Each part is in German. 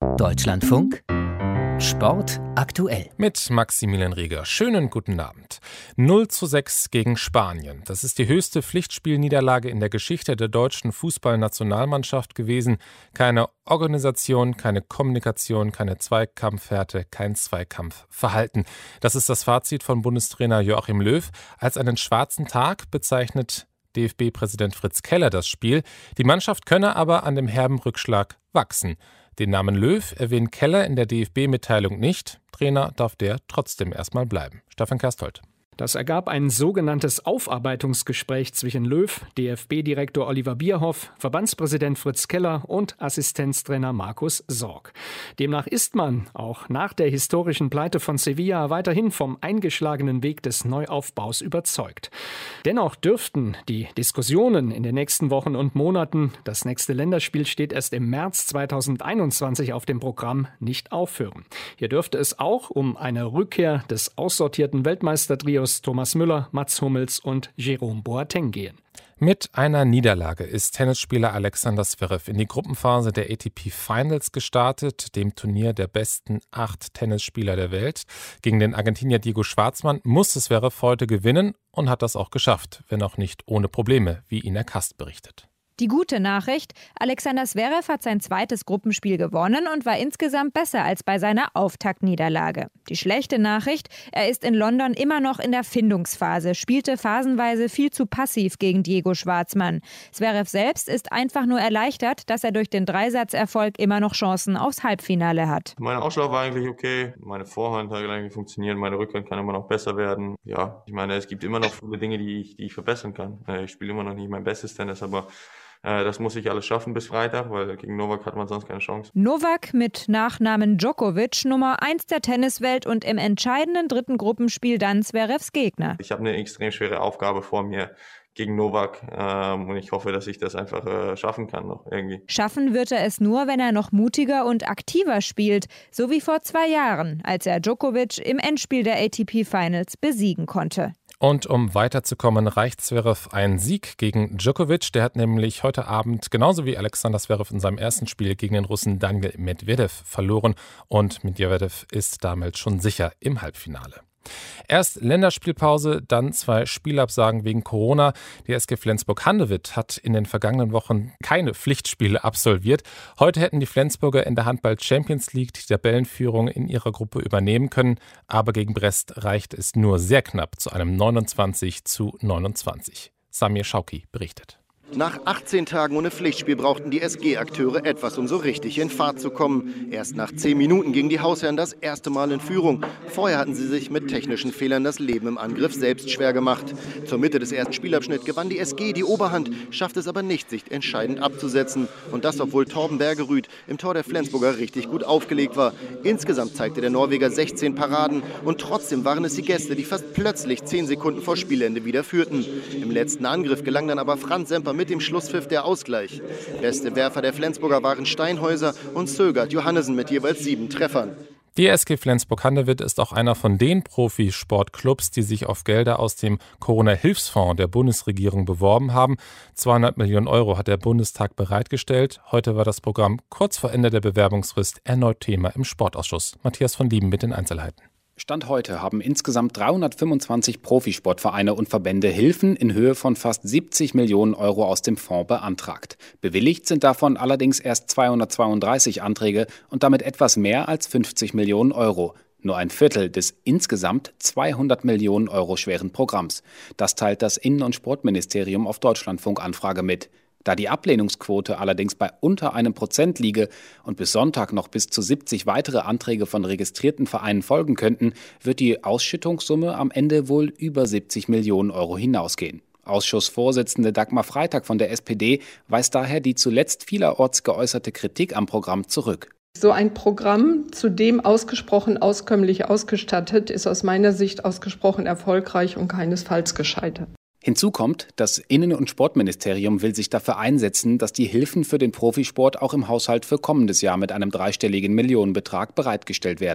Deutschlandfunk Sport aktuell. Mit Maximilian Rieger. Schönen guten Abend. 0:6 gegen Spanien. Das ist die höchste Pflichtspielniederlage in der Geschichte der deutschen Fußballnationalmannschaft gewesen. Keine Organisation, keine Kommunikation, keine Zweikampfhärte, kein Zweikampfverhalten. Das ist das Fazit von Bundestrainer Joachim Löw. Als einen schwarzen Tag bezeichnet DFB-Präsident Fritz Keller das Spiel. Die Mannschaft könne aber an dem herben Rückschlag wachsen. Den Namen Löw erwähnt Keller in der DFB-Mitteilung nicht. Trainer darf der trotzdem erstmal bleiben. Stefan Kersthold. Das ergab ein sogenanntes Aufarbeitungsgespräch zwischen Löw, DFB-Direktor Oliver Bierhoff, Verbandspräsident Fritz Keller und Assistenztrainer Markus Sorg. Demnach ist man, auch nach der historischen Pleite von Sevilla, weiterhin vom eingeschlagenen Weg des Neuaufbaus überzeugt. Dennoch dürften die Diskussionen in den nächsten Wochen und Monaten, das nächste Länderspiel steht erst im März 2021 auf dem Programm, nicht aufhören. Hier dürfte es auch um eine Rückkehr des aussortierten Weltmeistertrios Thomas Müller, Mats Hummels und Jerome Boateng gehen. Mit einer Niederlage ist Tennisspieler Alexander Zverev in die Gruppenphase der ATP Finals gestartet, dem Turnier der besten 8 Tennisspieler der Welt. Gegen den Argentinier Diego Schwartzman musste Zverev heute gewinnen und hat das auch geschafft, wenn auch nicht ohne Probleme, wie Ina Kast berichtet. Die gute Nachricht: Alexander Zverev hat sein zweites Gruppenspiel gewonnen und war insgesamt besser als bei seiner Auftaktniederlage. Die schlechte Nachricht: Er ist in London immer noch in der Findungsphase, spielte phasenweise viel zu passiv gegen Diego Schwartzman. Zverev selbst ist einfach nur erleichtert, dass er durch den Dreisatzerfolg immer noch Chancen aufs Halbfinale hat. Mein Ausschlag war eigentlich okay, meine Vorhand hat eigentlich funktioniert, meine Rückhand kann immer noch besser werden. Ja, ich meine, es gibt immer noch viele Dinge, die ich verbessern kann. Ich spiele immer noch nicht mein bestes Tennis, aber das muss ich alles schaffen bis Freitag, weil gegen Novak hat man sonst keine Chance. Novak mit Nachnamen Djokovic, Nummer 1 der Tenniswelt und im entscheidenden dritten Gruppenspiel dann Zverevs Gegner. Ich habe eine extrem schwere Aufgabe vor mir gegen Novak und ich hoffe, dass ich das einfach schaffen kann noch irgendwie. Schaffen wird er es nur, wenn er noch mutiger und aktiver spielt, so wie vor 2 Jahren, als er Djokovic im Endspiel der ATP Finals besiegen konnte. Und um weiterzukommen, reicht Zverev ein Sieg gegen Djokovic. Der hat nämlich heute Abend, genauso wie Alexander Zverev in seinem ersten Spiel gegen den Russen Daniil Medvedev verloren. Und Medvedev ist damit schon sicher im Halbfinale. Erst Länderspielpause, dann 2 Spielabsagen wegen Corona. Die SG Flensburg-Handewitt hat in den vergangenen Wochen keine Pflichtspiele absolviert. Heute hätten die Flensburger in der Handball-Champions League die Tabellenführung in ihrer Gruppe übernehmen können. Aber gegen Brest reicht es nur sehr knapp zu einem 29:29. Samir Schauki berichtet. Nach 18 Tagen ohne Pflichtspiel brauchten die SG-Akteure etwas, um so richtig in Fahrt zu kommen. Erst nach 10 Minuten gingen die Hausherren das erste Mal in Führung. Vorher hatten sie sich mit technischen Fehlern das Leben im Angriff selbst schwer gemacht. Zur Mitte des ersten Spielabschnitts gewann die SG die Oberhand, schaffte es aber nicht, sich entscheidend abzusetzen. Und das, obwohl Torben Bergerud im Tor der Flensburger richtig gut aufgelegt war. Insgesamt zeigte der Norweger 16 Paraden und trotzdem waren es die Gäste, die fast plötzlich 10 Sekunden vor Spielende wieder führten. Im letzten Angriff gelang dann aber Franz Semper mit dem Schlusspfiff der Ausgleich. Beste Werfer der Flensburger waren Steinhäuser und Sögert Johannesen mit jeweils 7 Treffern. Die SG Flensburg-Handewitt ist auch einer von den Profisportclubs, die sich auf Gelder aus dem Corona-Hilfsfonds der Bundesregierung beworben haben. 200 Millionen Euro hat der Bundestag bereitgestellt. Heute war das Programm kurz vor Ende der Bewerbungsfrist erneut Thema im Sportausschuss. Matthias von Lieben mit den Einzelheiten. Stand heute haben insgesamt 325 Profisportvereine und Verbände Hilfen in Höhe von fast 70 Millionen Euro aus dem Fonds beantragt. Bewilligt sind davon allerdings erst 232 Anträge und damit etwas mehr als 50 Millionen Euro. Nur ein Viertel des insgesamt 200 Millionen Euro schweren Programms. Das teilt das Innen- und Sportministerium auf Deutschlandfunk-Anfrage mit. Da die Ablehnungsquote allerdings bei unter 1% liege und bis Sonntag noch bis zu 70 weitere Anträge von registrierten Vereinen folgen könnten, wird die Ausschüttungssumme am Ende wohl über 70 Millionen Euro hinausgehen. Ausschussvorsitzende Dagmar Freitag von der SPD weist daher die zuletzt vielerorts geäußerte Kritik am Programm zurück. So ein Programm, zudem ausgesprochen auskömmlich ausgestattet, ist aus meiner Sicht ausgesprochen erfolgreich und keinesfalls gescheitert. Hinzu kommt, das Innen- und Sportministerium will sich dafür einsetzen, dass die Hilfen für den Profisport auch im Haushalt für kommendes Jahr mit einem dreistelligen Millionenbetrag bereitgestellt werden.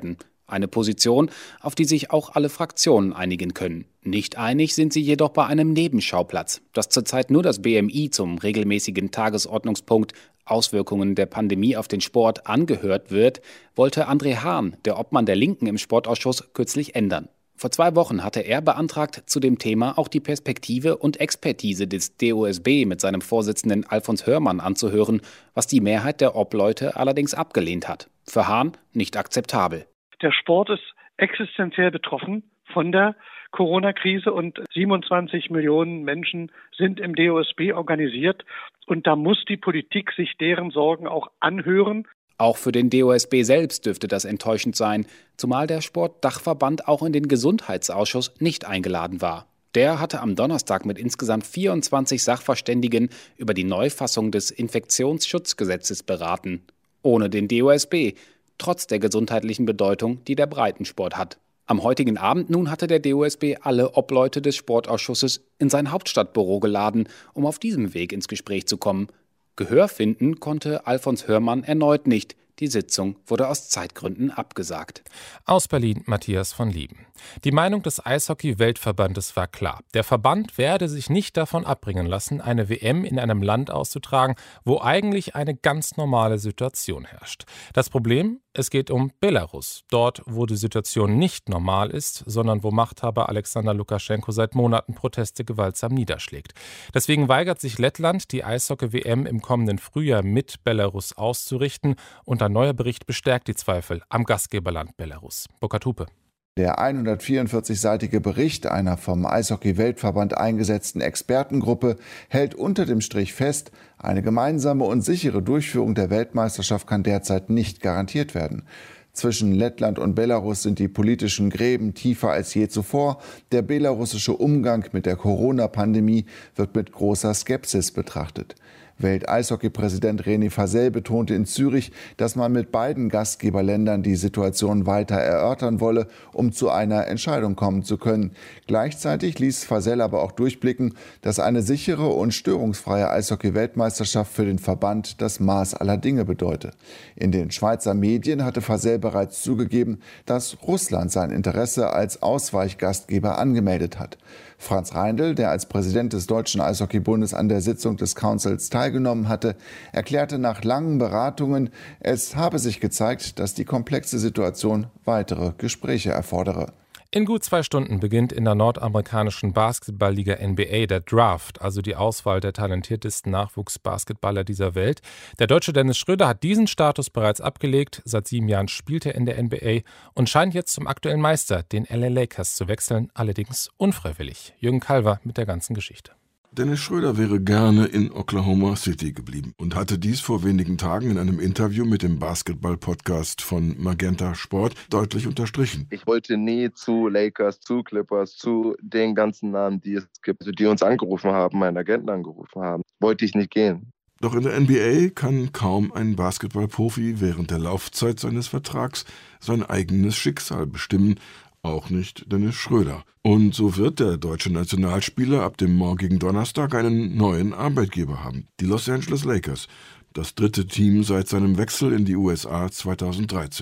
Eine Position, auf die sich auch alle Fraktionen einigen können. Nicht einig sind sie jedoch bei einem Nebenschauplatz, dass zurzeit nur das BMI zum regelmäßigen Tagesordnungspunkt Auswirkungen der Pandemie auf den Sport angehört wird, wollte André Hahn, der Obmann der Linken im Sportausschuss, kürzlich ändern. Vor 2 Wochen hatte er beantragt, zu dem Thema auch die Perspektive und Expertise des DOSB mit seinem Vorsitzenden Alfons Hörmann anzuhören, was die Mehrheit der Obleute allerdings abgelehnt hat. Für Hahn nicht akzeptabel. Der Sport ist existenziell betroffen von der Corona-Krise und 27 Millionen Menschen sind im DOSB organisiert und da muss die Politik sich deren Sorgen auch anhören. Auch für den DOSB selbst dürfte das enttäuschend sein, zumal der Sportdachverband auch in den Gesundheitsausschuss nicht eingeladen war. Der hatte am Donnerstag mit insgesamt 24 Sachverständigen über die Neufassung des Infektionsschutzgesetzes beraten. Ohne den DOSB, trotz der gesundheitlichen Bedeutung, die der Breitensport hat. Am heutigen Abend nun hatte der DOSB alle Obleute des Sportausschusses in sein Hauptstadtbüro geladen, um auf diesem Weg ins Gespräch zu kommen. Gehör finden konnte Alfons Hörmann erneut nicht. Die Sitzung wurde aus Zeitgründen abgesagt. Aus Berlin Matthias von Lieben. Die Meinung des Eishockey-Weltverbandes war klar. Der Verband werde sich nicht davon abbringen lassen, eine WM in einem Land auszutragen, wo eigentlich eine ganz normale Situation herrscht. Das Problem? Es geht um Belarus. Dort, wo die Situation nicht normal ist, sondern wo Machthaber Alexander Lukaschenko seit Monaten Proteste gewaltsam niederschlägt. Deswegen weigert sich Lettland, die Eishockey-WM im kommenden Frühjahr mit Belarus auszurichten. Und ein neuer Bericht bestärkt die Zweifel am Gastgeberland Belarus. Burkhard Hupe. Der 144-seitige Bericht einer vom Eishockey-Weltverband eingesetzten Expertengruppe hält unter dem Strich fest, eine gemeinsame und sichere Durchführung der Weltmeisterschaft kann derzeit nicht garantiert werden. Zwischen Lettland und Belarus sind die politischen Gräben tiefer als je zuvor. Der belarussische Umgang mit der Corona-Pandemie wird mit großer Skepsis betrachtet. Welt-Eishockey-Präsident René Fasel betonte in Zürich, dass man mit beiden Gastgeberländern die Situation weiter erörtern wolle, um zu einer Entscheidung kommen zu können. Gleichzeitig ließ Fasel aber auch durchblicken, dass eine sichere und störungsfreie Eishockey-Weltmeisterschaft für den Verband das Maß aller Dinge bedeute. In den Schweizer Medien hatte Fasel bereits zugegeben, dass Russland sein Interesse als Ausweichgastgeber angemeldet hat. Franz Reindl, der als Präsident des Deutschen Eishockeybundes an der Sitzung des Councils teilgenommen hatte, erklärte nach langen Beratungen, es habe sich gezeigt, dass die komplexe Situation weitere Gespräche erfordere. In gut 2 Stunden beginnt in der nordamerikanischen Basketballliga NBA der Draft, also die Auswahl der talentiertesten Nachwuchsbasketballer dieser Welt. Der Deutsche Dennis Schröder hat diesen Status bereits abgelegt. Seit 7 Jahren spielt er in der NBA und scheint jetzt zum aktuellen Meister, den LA Lakers, zu wechseln, allerdings unfreiwillig. Jürgen Kalver mit der ganzen Geschichte. Dennis Schröder wäre gerne in Oklahoma City geblieben und hatte dies vor wenigen Tagen in einem Interview mit dem Basketball-Podcast von Magenta Sport deutlich unterstrichen. Ich wollte nie zu Lakers, zu Clippers, zu den ganzen Namen, die es gibt, also die uns angerufen haben, meinen Agenten angerufen haben. Wollte ich nicht gehen. Doch in der NBA kann kaum ein Basketballprofi während der Laufzeit seines Vertrags sein eigenes Schicksal bestimmen. Auch nicht Dennis Schröder. Und so wird der deutsche Nationalspieler ab dem morgigen Donnerstag einen neuen Arbeitgeber haben. Die Los Angeles Lakers, das 3. Team seit seinem Wechsel in die USA 2013.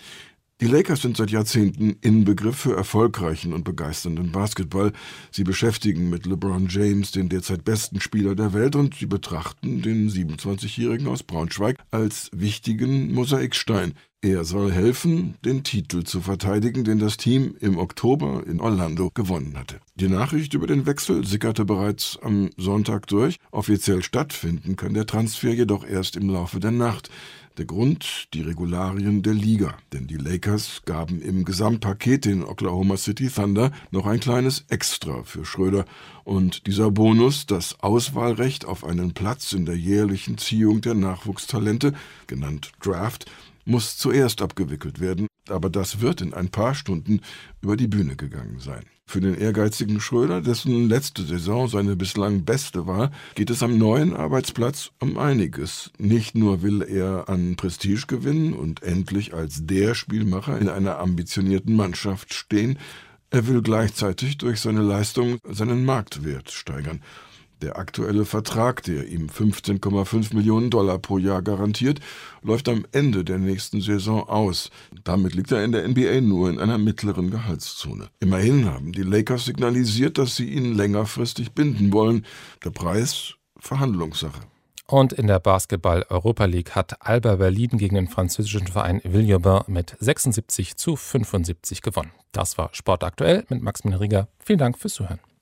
Die Lakers sind seit Jahrzehnten Inbegriff für erfolgreichen und begeisternden Basketball. Sie beschäftigen mit LeBron James den derzeit besten Spieler der Welt und sie betrachten den 27-Jährigen aus Braunschweig als wichtigen Mosaikstein. Er soll helfen, den Titel zu verteidigen, den das Team im Oktober in Orlando gewonnen hatte. Die Nachricht über den Wechsel sickerte bereits am Sonntag durch. Offiziell stattfinden kann der Transfer jedoch erst im Laufe der Nacht. Der Grund, die Regularien der Liga. Denn die Lakers gaben im Gesamtpaket den Oklahoma City Thunder noch ein kleines Extra für Schröder. Und dieser Bonus, das Auswahlrecht auf einen Platz in der jährlichen Ziehung der Nachwuchstalente, genannt Draft, muss zuerst abgewickelt werden, aber das wird in ein paar Stunden über die Bühne gegangen sein. Für den ehrgeizigen Schröder, dessen letzte Saison seine bislang beste war, geht es am neuen Arbeitsplatz um einiges. Nicht nur will er an Prestige gewinnen und endlich als der Spielmacher in einer ambitionierten Mannschaft stehen, er will gleichzeitig durch seine Leistung seinen Marktwert steigern. Der aktuelle Vertrag, der ihm $15,5 Millionen pro Jahr garantiert, läuft am Ende der nächsten Saison aus. Damit liegt er in der NBA nur in einer mittleren Gehaltszone. Immerhin haben die Lakers signalisiert, dass sie ihn längerfristig binden wollen. Der Preis Verhandlungssache. Und in der Basketball-Europa League hat Alba Berlin gegen den französischen Verein Villeurbanne mit 76:75 gewonnen. Das war Sport aktuell mit Maximilian Rieger. Vielen Dank fürs Zuhören.